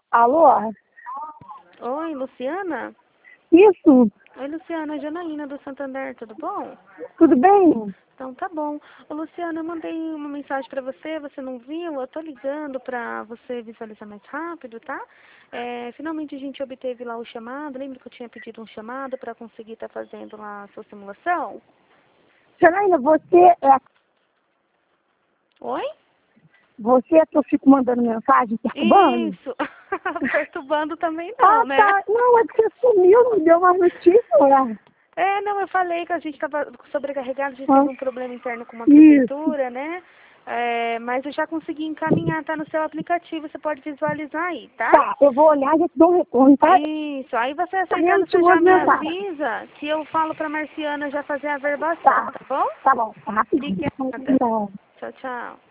Alô? Oi, Luciana? Isso? Oi, Luciana, é Janaína do Santander, tudo bom? Tudo bem? Então tá bom. Ô, Luciana, eu mandei uma mensagem pra você, você não viu? Eu tô ligando pra você visualizar mais rápido, tá? Finalmente a gente obteve lá o chamado, lembra que eu tinha pedido um chamado pra conseguir estar fazendo lá a sua simulação? Janaína, Oi? você é que eu fico mandando mensagem perturbando? Isso! Perturbando também Ah, não, né? tá. Não, é que você sumiu, não deu mais notícia, ué. Não, eu falei que a gente estava sobrecarregado, a gente Ah, teve um problema interno com uma isso. prefeitura, né? Mas eu já consegui encaminhar, tá no seu aplicativo, você pode visualizar aí, tá? Tá, eu vou olhar e já te dou um retorno, tá? Isso, aí você Tá, eu aceitando, te você já mando me mensagem. avisa que eu falo pra Marciana já fazer a verbação, Tá, tá bom? tá bom, tá rapidinho. Obrigada. Não. Tchau, tchau.